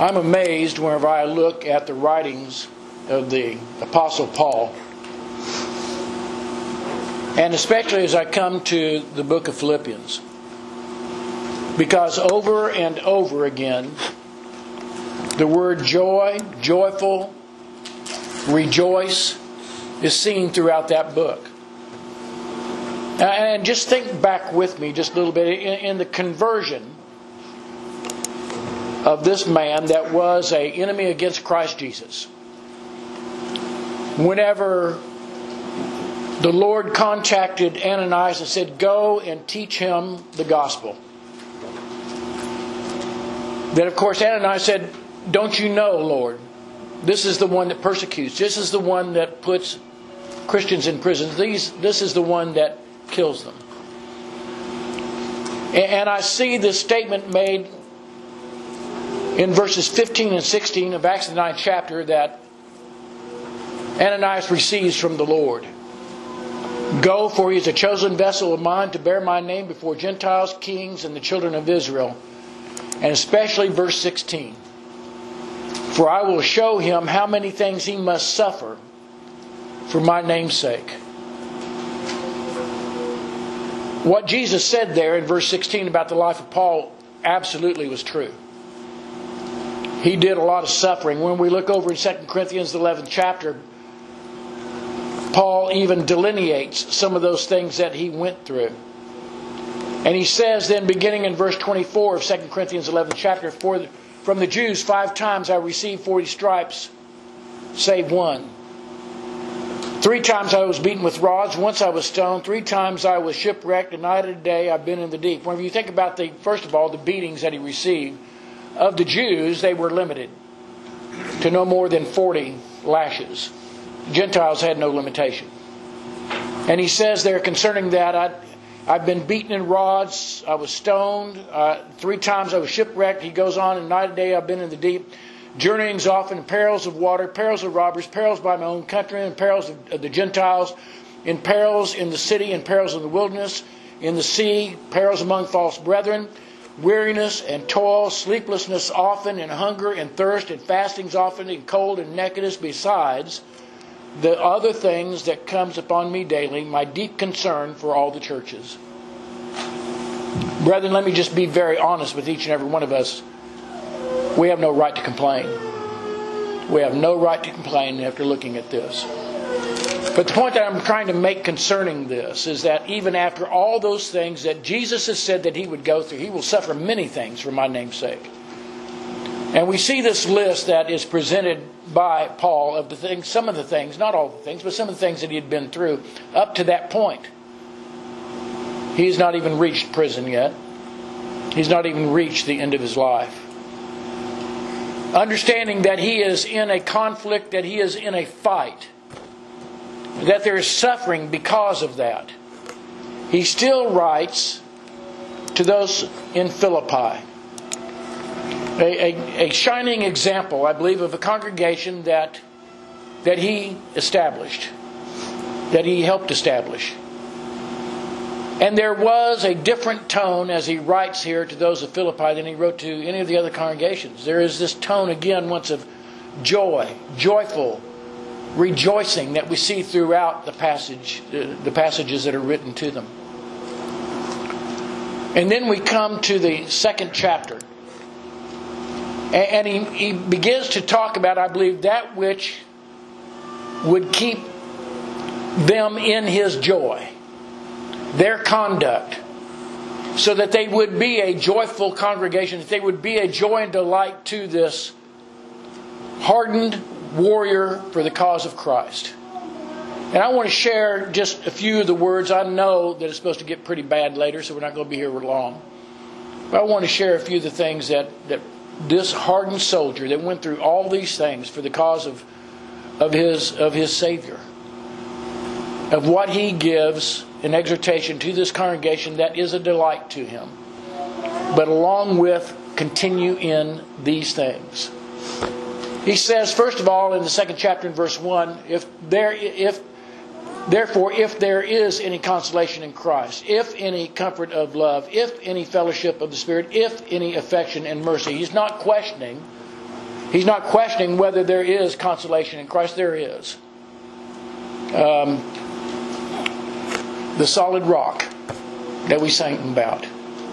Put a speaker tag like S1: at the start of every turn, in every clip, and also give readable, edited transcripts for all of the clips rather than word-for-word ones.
S1: I'm amazed whenever I look at the writings of the Apostle Paul, and especially as I come to the book of Philippians, because over and over again the word joy, joyful, rejoice is seen throughout that book. And just think back with me just a little bit in the conversion of this man that was an enemy against Christ Jesus. Whenever the Lord contacted Ananias and said, "Go and teach him the gospel." Then of course Ananias said, "Don't you know, Lord, this is the one that persecutes. This is the one that puts Christians in prison. This is the one that kills them." And I see this statement made in verses 15 and 16 of Acts the 9th chapter that Ananias receives from the Lord. "Go, for he is a chosen vessel of mine to bear my name before Gentiles, kings, and the children of Israel." And especially verse 16. "For I will show him how many things he must suffer for my name's sake." What Jesus said there in verse 16 about the life of Paul absolutely was true. He did a lot of suffering. When we look over in 2 Corinthians, the 11th chapter, Paul even delineates some of those things that he went through. And he says then, beginning in verse 24 of 2 Corinthians 11th chapter, "For from the Jews 5 times I received 40 stripes, save one. 3 times I was beaten with rods, once I was stoned, 3 times I was shipwrecked, and night and day I've been in the deep." Whenever you think about first of all, the beatings that he received, of the Jews, they were limited to no more than 40 lashes. Gentiles had no limitation. And he says there concerning that, I've been beaten in rods, I was stoned, 3 times I was shipwrecked. He goes on, and night and day I've been in the deep. Journeyings often, in perils of water, perils of robbers, perils by my own countrymen, perils of the Gentiles, in perils in the city, in perils in the wilderness, in the sea, perils among false brethren, weariness and toil, sleeplessness often, and hunger and thirst, and fastings often, and cold and nakedness, besides the other things that comes upon me daily, my deep concern for all the churches. Brethren, let me just be very honest with each and every one of us. We have no right to complain. We have no right to complain after looking at this. But the point that I'm trying to make concerning this is that even after all those things that Jesus has said that he would go through, he will suffer many things for my name's sake. And we see this list that is presented by Paul of the things, some of the things, not all the things, but some of the things that he had been through up to that point. He's not even reached prison yet. He's not even reached the end of his life. Understanding that he is in a conflict, that he is in a fight, that there is suffering because of that, he still writes to those in Philippi. A shining example, I believe, of a congregation that he established, that he helped establish. And there was a different tone as he writes here to those of Philippi than he wrote to any of the other congregations. There is this tone again once of joy, joyful, rejoicing that we see throughout the passages that are written to them. And then we come to the 2nd chapter. And he begins to talk about, I believe, that which would keep them in his joy, their conduct, so that they would be a joyful congregation, that they would be a joy and delight to this hardened warrior for the cause of Christ. And I want to share just a few of the words. I know that it's supposed to get pretty bad later, so we're not going to be here long. But I want to share a few of the things that this hardened soldier that went through all these things for the cause of his Savior, of what he gives in exhortation to this congregation that is a delight to him, but along with continue in these things. He says, first of all, in the 2nd chapter in verse 1, Therefore, if there is any consolation in Christ, if any comfort of love, if any fellowship of the Spirit, if any affection and mercy. He's not questioning He's not questioning whether there is consolation in Christ. There is. The solid rock that we sang about.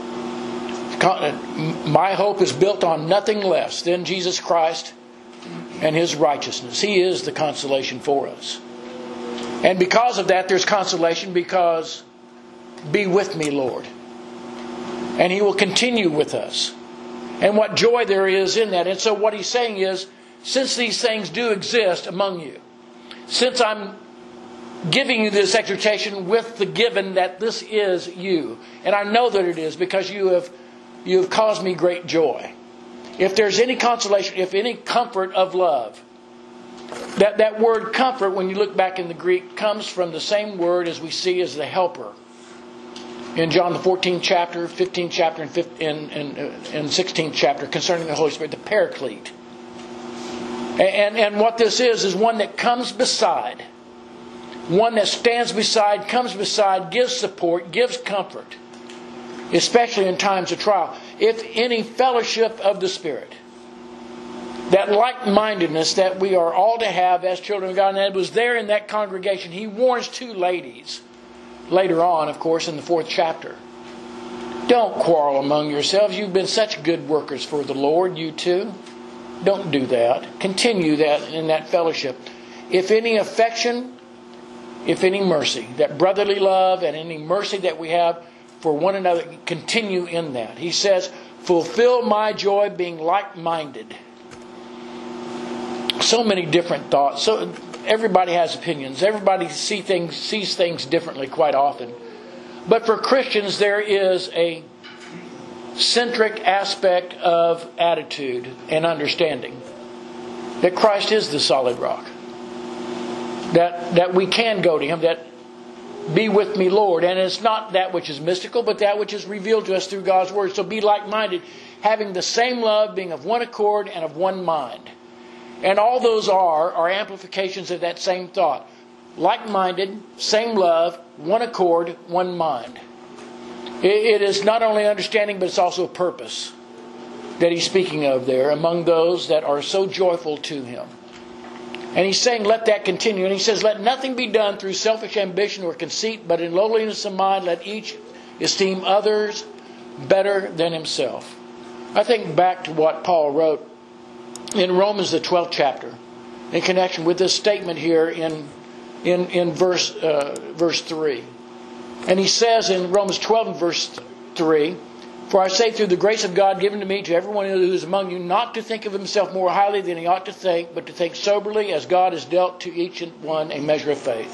S1: My hope is built on nothing less than Jesus Christ and His righteousness. He is the consolation for us. And because of that, there's consolation because be with me, Lord. And He will continue with us. And what joy there is in that. And so what He's saying is, since these things do exist among you, since I'm giving you this exhortation with the given that this is you, and I know that it is because you have caused me great joy. If there's any consolation, if any comfort of love, that word comfort, when you look back in the Greek, comes from the same word as we see as the helper. In John the 14th chapter, 15th chapter, and 16th chapter concerning the Holy Spirit, the Paraclete. And what this is one that comes beside, one that stands beside, comes beside, gives support, gives comfort, especially in times of trial. If any fellowship of the Spirit, that like-mindedness that we are all to have as children of God, and it was there in that congregation. He warns two ladies later on, of course, in the 4th chapter. Don't quarrel among yourselves. You've been such good workers for the Lord, you too. Don't do that. Continue that in that fellowship. If any affection, if any mercy, that brotherly love and any mercy that we have for one another, continue in that. He says, fulfill my joy being like-minded. So many different thoughts. So everybody has opinions. Everybody sees things differently quite often. But for Christians, there is a centric aspect of attitude and understanding that Christ is the solid rock. That we can go to Him. That be with me, Lord. And it's not that which is mystical, but that which is revealed to us through God's Word. So be like-minded, having the same love, being of one accord and of one mind. And all those are amplifications of that same thought. Like-minded, same love, one accord, one mind. It is not only understanding, but it's also purpose that He's speaking of there among those that are so joyful to Him. And He's saying, let that continue. And He says, let nothing be done through selfish ambition or conceit, but in lowliness of mind, let each esteem others better than himself. I think back to what Paul wrote in Romans the 12th chapter, in connection with this statement here in verse 3. And he says in Romans 12 and verse 3, for I say through the grace of God given to me to everyone who is among you, not to think of himself more highly than he ought to think, but to think soberly as God has dealt to each one a measure of faith.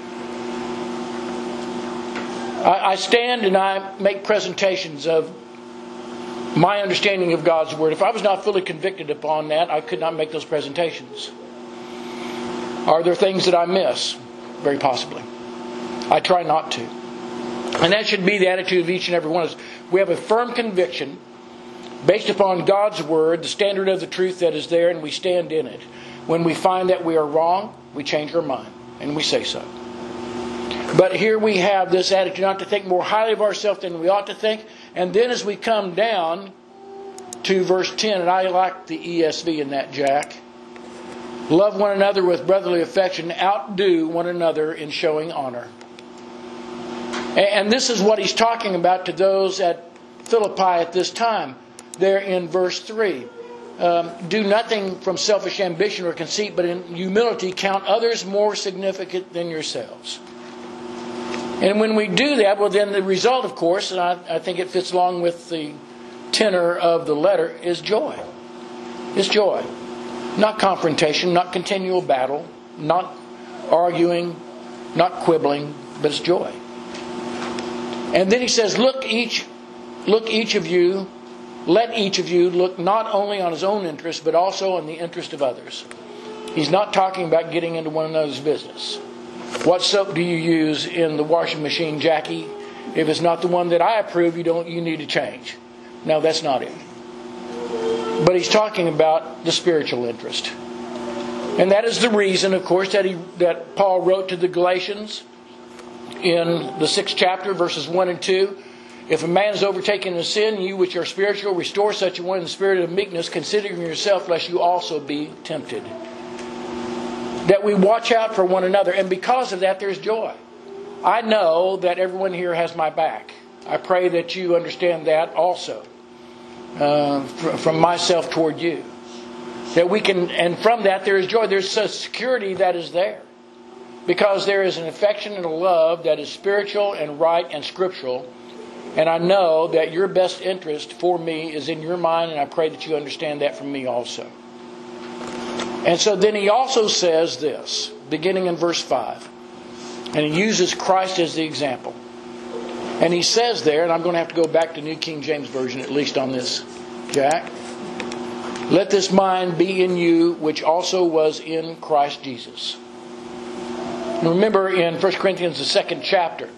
S1: I stand and I make presentations of my understanding of God's Word. If I was not fully convicted upon that, I could not make those presentations. Are there things that I miss? Very possibly. I try not to. And that should be the attitude of each and every one of us. We have a firm conviction based upon God's Word, the standard of the truth that is there, and we stand in it. When we find that we are wrong, we change our mind, and we say so. But here we have this attitude not to think more highly of ourselves than we ought to think. And then as we come down to verse 10, and I like the ESV in that, Jack. Love one another with brotherly affection. Outdo one another in showing honor. And this is what he's talking about to those at Philippi at this time. There in verse 3. Do nothing from selfish ambition or conceit, but in humility count others more significant than yourselves. And when we do that, well then the result, of course, and I think it fits along with the tenor of the letter, is joy. It's joy. Not confrontation, not continual battle, not arguing, not quibbling, but it's joy. And then he says, let each of you look not only on his own interest, but also on the interest of others. He's not talking about getting into one another's business. What soap do you use in the washing machine, Jackie? If it's not the one that I approve, you need to change. No, that's not it. But he's talking about the spiritual interest. And that is the reason, of course, that Paul wrote to the Galatians in the 6th chapter, verses 1 and 2. If a man is overtaken in sin, you which are spiritual, restore such a one in the spirit of meekness, considering yourself, lest you also be tempted. That we watch out for one another, and because of that, there's joy. I know that everyone here has my back. I pray that you understand that also, from myself toward you. That we can, and from that there is joy. There's a security that is there. Because there is an affection and a love that is spiritual and right and scriptural. And I know that your best interest for me is in your mind, and I pray that you understand that from me also. And so then he also says this, beginning in verse 5. And he uses Christ as the example. And he says there, and I'm going to have to go back to New King James Version at least on this, Jack. Let this mind be in you, which also was in Christ Jesus. And remember in 1 Corinthians, the 2nd chapter,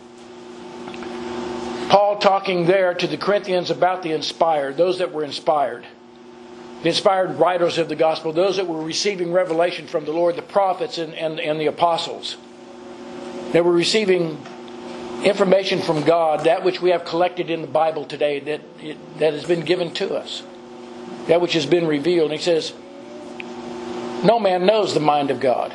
S1: Paul talking there to the Corinthians about the inspired, those that were inspired. The inspired writers of the gospel, those that were receiving revelation from the Lord, the prophets and the apostles. They were receiving information from God, that which we have collected in the Bible today, that has been given to us. That which has been revealed. And he says, no man knows the mind of God.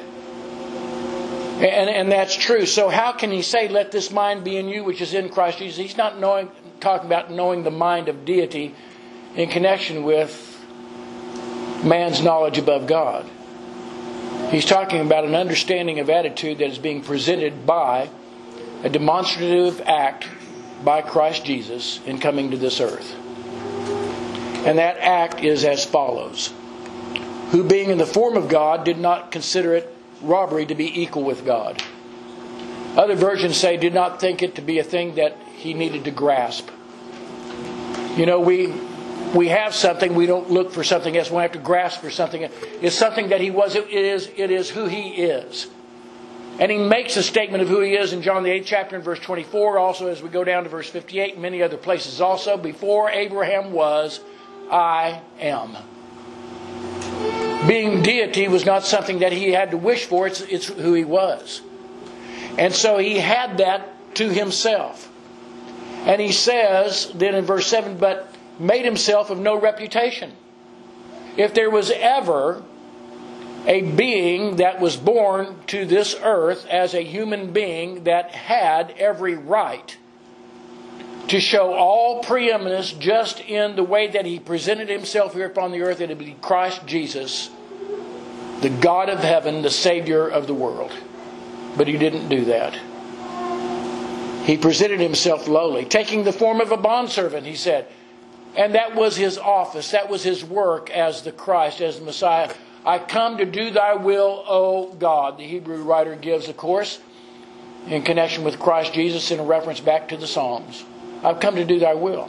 S1: And that's true. So how can he say, let this mind be in you, which is in Christ Jesus? He's not talking about knowing the mind of deity in connection with man's knowledge above God. He's talking about an understanding of attitude that is being presented by a demonstrative act by Christ Jesus in coming to this earth. And that act is as follows. Who being in the form of God did not consider it robbery to be equal with God. Other versions say did not think it to be a thing that he needed to grasp. You know, we have something, we don't look for something else, we have to grasp for something. It's something that he was, it is who he is. And he makes a statement of who he is in John the 8th chapter and verse 24, also as we go down to verse 58 and many other places also. Before Abraham was, I am. Being deity was not something that he had to wish for, it's who he was. And so he had that to himself. And he says, then in verse 7, but made himself of no reputation. If there was ever a being that was born to this earth as a human being that had every right to show all preeminence just in the way that he presented himself here upon the earth, it would be Christ Jesus, the God of heaven, the Savior of the world. But he didn't do that. He presented himself lowly, taking the form of a bondservant, he said. And that was his office, that was his work as the Christ, as the Messiah. I come to do thy will, O God. The Hebrew writer gives, of course, in connection with Christ Jesus in a reference back to the Psalms. I've come to do thy will.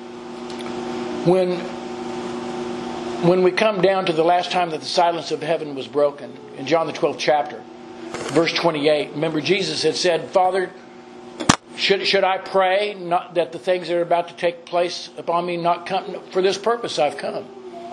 S1: When we come down to the last time that the silence of heaven was broken, in John the 12th chapter, verse 28, remember Jesus had said, Father, should I pray not that the things that are about to take place upon me not come? For this purpose I've come.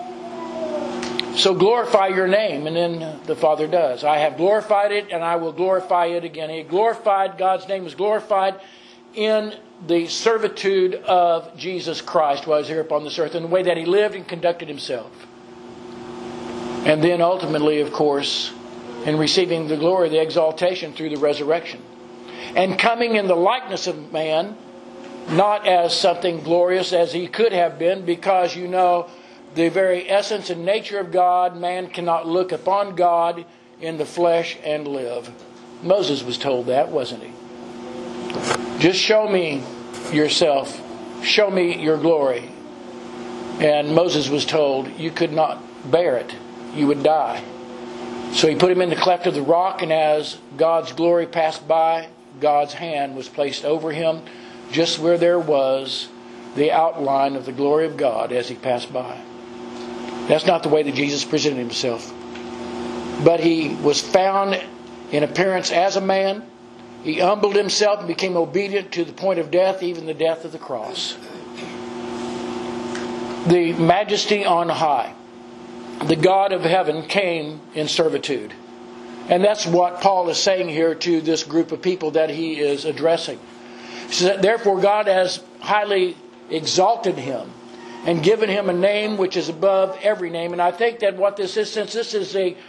S1: So glorify your name. And then the Father does. I have glorified it and I will glorify it again. He glorified, God's name was glorified in the servitude of Jesus Christ while he was here upon this earth, in the way that he lived and conducted himself. And then ultimately, of course, in receiving the glory, the exaltation through the resurrection. And coming in the likeness of man, not as something glorious as he could have been, because you know the very essence and nature of God, man cannot look upon God in the flesh and live. Moses was told that, wasn't he? Just show me yourself. Show me your glory. And Moses was told, you could not bear it. You would die. So he put him in the cleft of the rock, and as God's glory passed by, God's hand was placed over him, just where there was the outline of the glory of God as he passed by. That's not the way that Jesus presented himself. But he was found in appearance as a man. He humbled himself and became obedient to the point of death, even the death of the cross. The majesty on high, the God of heaven, came in servitude. And that's what Paul is saying here to this group of people that he is addressing. He says, therefore God has highly exalted him and given him a name which is above every name. And I think that what this is, since this is a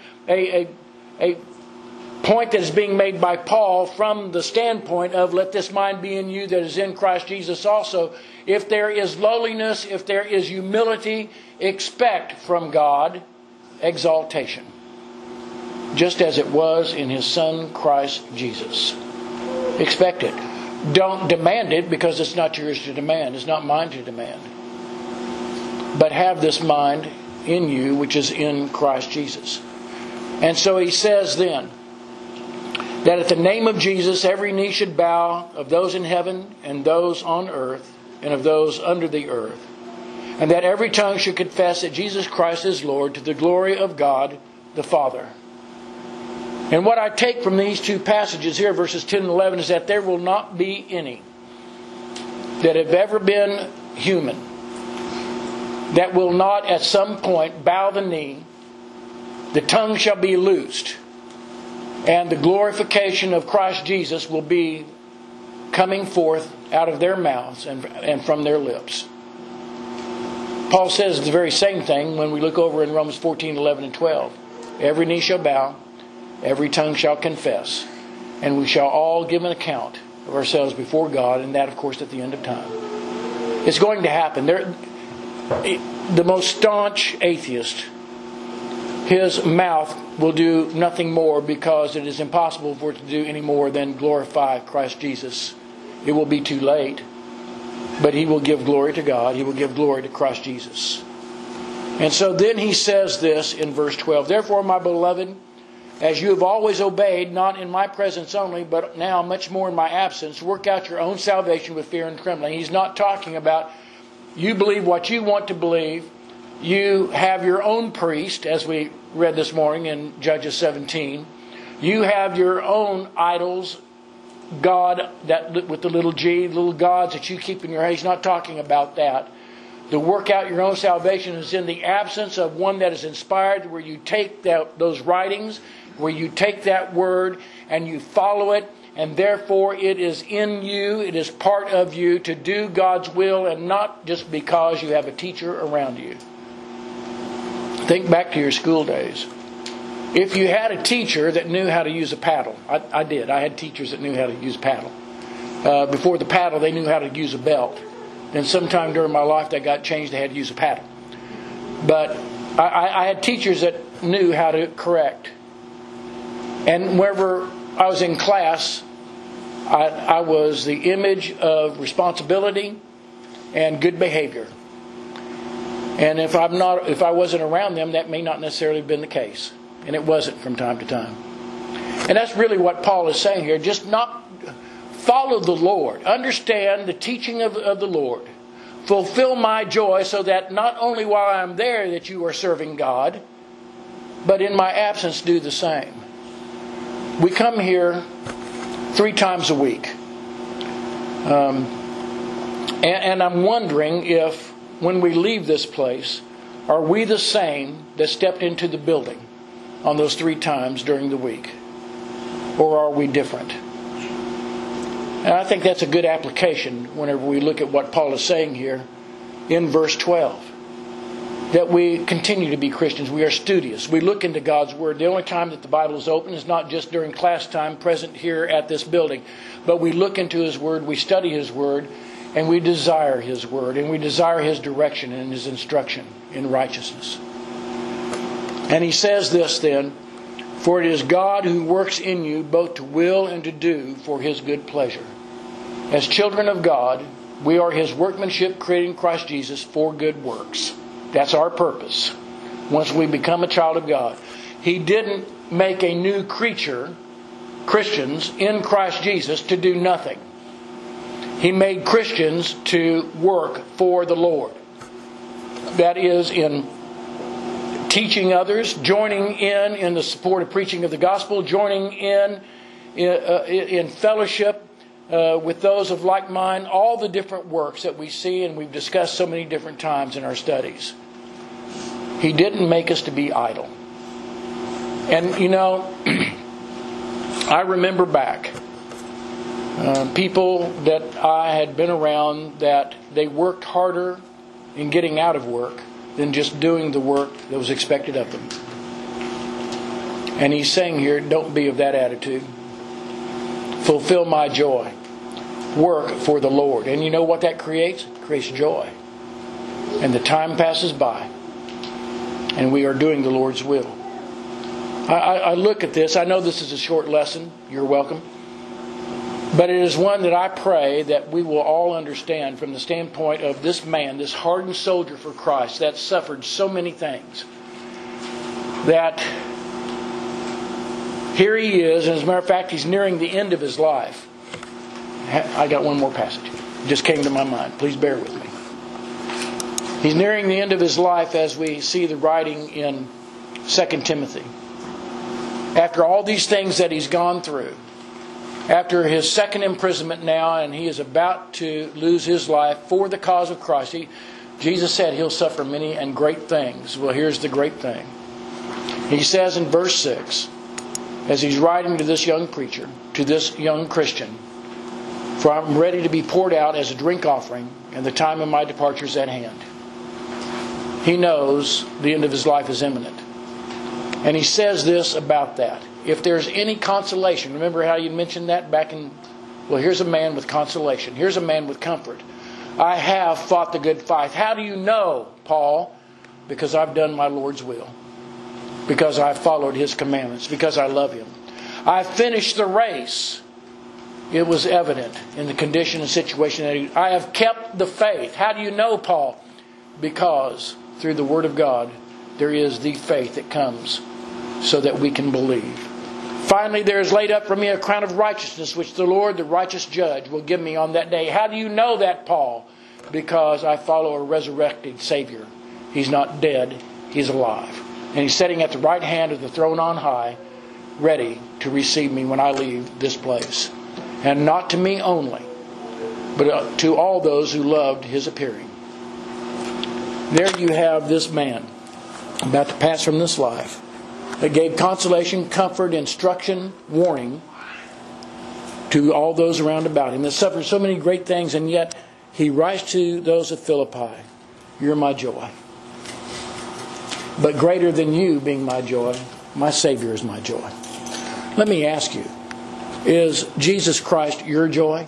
S1: point that is being made by Paul from the standpoint of let this mind be in you that is in Christ Jesus also. If there is lowliness, if there is humility, expect from God exaltation. Just as it was in His Son Christ Jesus. Expect it. Don't demand it, because it's not yours to demand. It's not mine to demand. But have this mind in you which is in Christ Jesus. And so he says then that at the name of Jesus every knee should bow, of those in heaven and those on earth and of those under the earth, and that every tongue should confess that Jesus Christ is Lord, to the glory of God the Father. And what I take from these two passages here, verses 10 and 11, is that there will not be any that have ever been human that will not at some point bow the knee. The tongue shall be loosed, and the glorification of Christ Jesus will be coming forth out of their mouths and from their lips. Paul says the very same thing when we look over in Romans 14, 11, and 12. Every knee shall bow, every tongue shall confess, and we shall all give an account of ourselves before God, and that, of course, at the end of time. It's going to happen. The most staunch atheist, his mouth will do nothing more, because it is impossible for it to do any more than glorify Christ Jesus. It will be too late. But he will give glory to God. He will give glory to Christ Jesus. And so then he says this in verse 12. Therefore, my beloved, as you have always obeyed, not in my presence only, but now much more in my absence, work out your own salvation with fear and trembling. He's not talking about you believe what you want to believe. You have your own priest, as we read this morning in Judges 17. You have your own idols, God that with the little g, little gods that you keep in your house. He's not talking about that. The work out your own salvation is in the absence of one that is inspired, where you take those writings, where you take that word and you follow it, and therefore it is in you, it is part of you to do God's will, and not just because you have a teacher around you. Think back to your school days. If you had a teacher that knew how to use a paddle, I did. I had teachers that knew how to use a paddle. Before the paddle, they knew how to use a belt. Then sometime during my life, that got changed. They had to use a paddle. But I had teachers that knew how to correct. And wherever I was in class, I was the image of responsibility and good behavior. And if I wasn't around them, that may not necessarily have been the case. And it wasn't from time to time. And that's really what Paul is saying here. Just not follow the Lord. Understand the teaching of the Lord. Fulfill my joy, so that not only while I'm there that you are serving God, but in my absence do the same. We come here 3 times a week. And I'm wondering if when we leave this place, are we the same that stepped into the building on those 3 times during the week? Or are we different? And I think that's a good application whenever we look at what Paul is saying here in verse 12. That we continue to be Christians. We are studious. We look into God's Word. The only time that the Bible is open is not just during class time present here at this building. But we look into His Word, we study His Word, and we desire His Word, and we desire His direction and His instruction in righteousness. And he says this then, for it is God who works in you both to will and to do for His good pleasure. As children of God, we are His workmanship created in Christ Jesus for good works. That's our purpose. Once we become a child of God. He didn't make a new creature, Christians, in Christ Jesus to do nothing. He made Christians to work for the Lord. That is in teaching others, joining in the support of preaching of the gospel, joining in fellowship with those of like mind, all the different works that we see and we've discussed so many different times in our studies. He didn't make us to be idle. And you know, I remember back People that I had been around that they worked harder in getting out of work than just doing the work that was expected of them. And he's saying here, don't be of that attitude. Fulfill my joy. Work for the Lord. And you know what that creates? It creates joy. And the time passes by. And we are doing the Lord's will. I look at this. I know this is a short lesson. You're welcome. But it is one that I pray that we will all understand from the standpoint of this man, this hardened soldier for Christ that suffered so many things. That here he is, and as a matter of fact, he's nearing the end of his life. I got one more passage. It just came to my mind. Please bear with me. He's nearing the end of his life as we see the writing in 2 Timothy. After all these things that he's gone through, after his second imprisonment now, and he is about to lose his life for the cause of Christ. Jesus said he'll suffer many and great things. Well, here's the great thing. He says in verse 6, as he's writing to this young preacher, to this young Christian, for I'm ready to be poured out as a drink offering, and the time of my departure is at hand. He knows the end of his life is imminent. And he says this about that. If there's any consolation, remember how you mentioned that back in, well, here's a man with consolation. Here's a man with comfort. I have fought the good fight. How do you know, Paul? Because I've done my Lord's will. Because I've followed His commandments. Because I love Him. I finished the race. It was evident in the condition and situation that I have kept the faith. How do you know, Paul? Because through the Word of God, there is the faith that comes so that we can believe. Finally, there is laid up for me a crown of righteousness, which the Lord, the righteous judge, will give me on that day. How do you know that, Paul? Because I follow a resurrected Savior. He's not dead. He's alive. And He's sitting at the right hand of the throne on high, ready to receive me when I leave this place. And not to me only, but to all those who loved His appearing. There you have this man about to pass from this life, that gave consolation, comfort, instruction, warning to all those around about him, that suffered so many great things, and yet he writes to those of Philippi, you're my joy. But greater than you being my joy, my Savior is my joy. Let me ask you, is Jesus Christ your joy?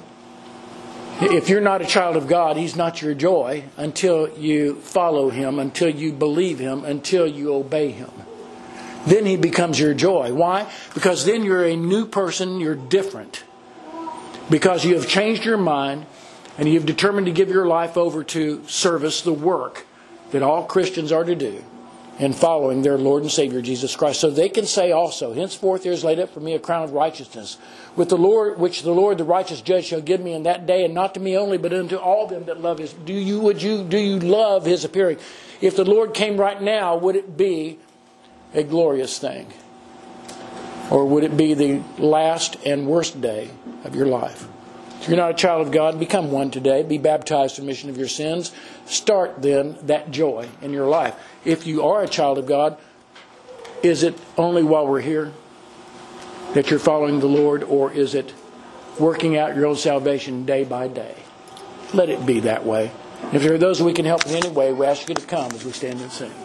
S1: If you're not a child of God, He's not your joy until you follow Him, until you believe Him, until you obey Him. Then He becomes your joy. Why? Because then you're a new person, you're different. Because you have changed your mind and you've determined to give your life over to service, the work that all Christians are to do in following their Lord and Savior Jesus Christ. So they can say also, henceforth there is laid up for me a crown of righteousness, with the Lord, which the Lord, the righteous judge, shall give me in that day, and not to me only, but unto all them that love His. Do you love His appearing? If the Lord came right now, would it be a glorious thing? Or would it be the last and worst day of your life? If you're not a child of God, become one today. Be baptized for remission of your sins. Start then that joy in your life. If you are a child of God, is it only while we're here that you're following the Lord, or is it working out your own salvation day by day? Let it be that way. If there are those we can help in any way, we ask you to come as we stand and sing.